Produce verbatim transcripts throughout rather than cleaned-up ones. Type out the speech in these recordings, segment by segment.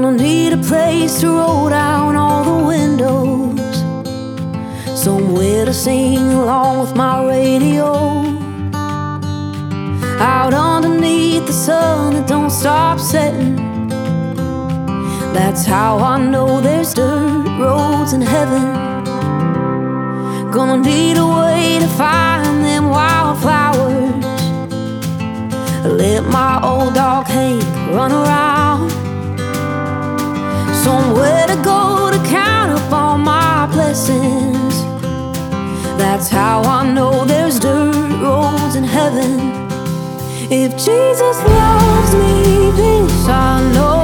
Gonna need a place to roll down all the windows, somewhere to sing along with my radio. Out underneath the sun that don't stop setting, that's how I know there's dirt roads in heaven. Gonna need a way to find them wildflowers, let my old dog Hank run around, somewhere to go to count up all my blessings. That's how I know there's dirt roads in heaven. If Jesus loves me, this I know,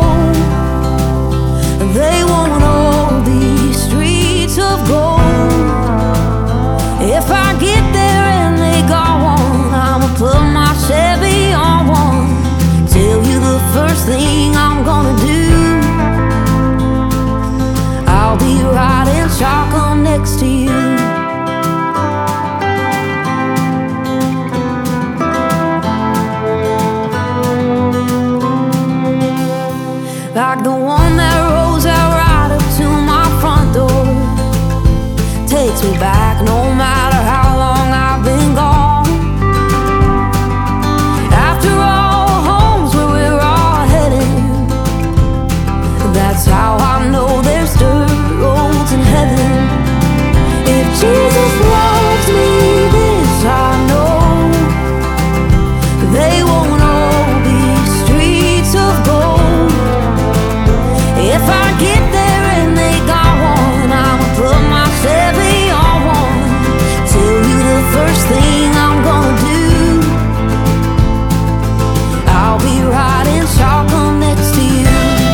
they won't all be streets of gold. If I get there and they got one, I'ma put my Chevy on one. Tell you the first thing I'm gonna do, I'll be riding shotgun next to you. Like the one that rolls out right up to my front door, takes me back no matter how long I've been gone. After all, home's where we're all heading. That's how I know there's dirt roads in heaven. If Jesus loves me, this I know, they won't all be streets of gold. If I get there and they got one, I'ma put my Chevy on one. Tell you the first thing I'm gonna do, I'll be riding shotgun next to you.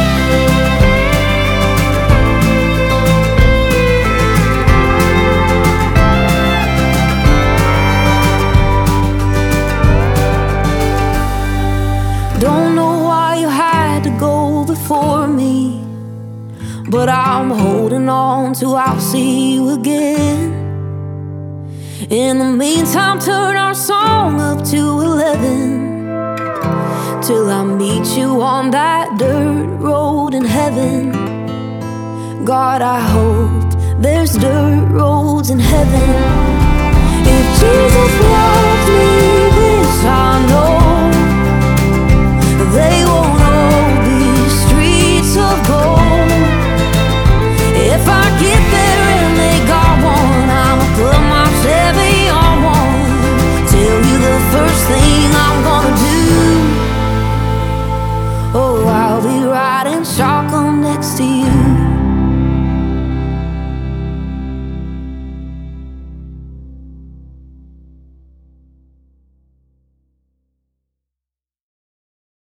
Don't know why you had to go before me, but I'm holding on till I'll see you again. In the meantime, turn our song up to eleven, till I meet you on that dirt road in heaven. God, I hope there's dirt roads in heaven. If Jesus